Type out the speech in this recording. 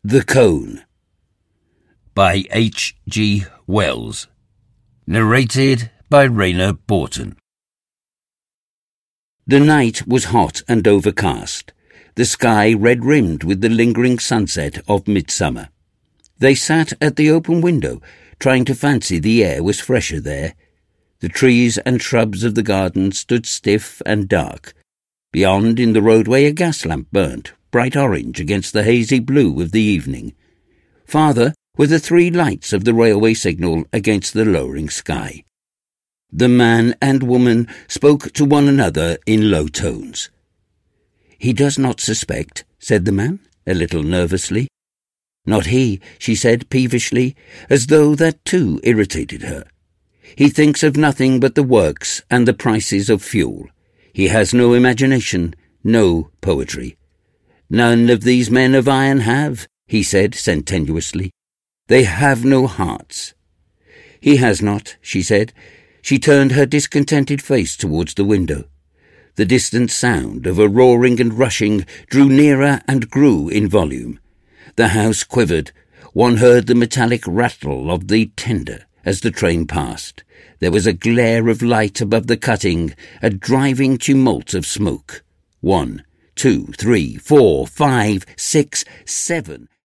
The Cone by H. G. Wells. Narrated by Rayner Borton. The night was hot and overcast, the sky red-rimmed with the lingering sunset of midsummer. They sat at the open window, trying to fancy the air was fresher there. The trees and shrubs of the garden stood stiff and dark. Beyond, in the roadway, a gas lamp burnt, bright orange against the hazy blue of the evening. Farther were the three lights of the railway signal against the lowering sky. The man and woman spoke to one another in low tones. "He does not suspect," said the man, a little nervously. "Not he," she said peevishly, as though that too irritated her. "He thinks of nothing but the works and the prices of fuel. He has no imagination, no poetry." "None of these men of iron have," he said sententiously. "They have no hearts." "He has not," she said. She turned her discontented face towards the window. The distant sound of a roaring and rushing drew nearer and grew in volume. The house quivered. One heard the metallic rattle of the tender as the train passed. There was a glare of light above the cutting, a driving tumult of smoke. 1, 2, 3, 4, 5, 6, 7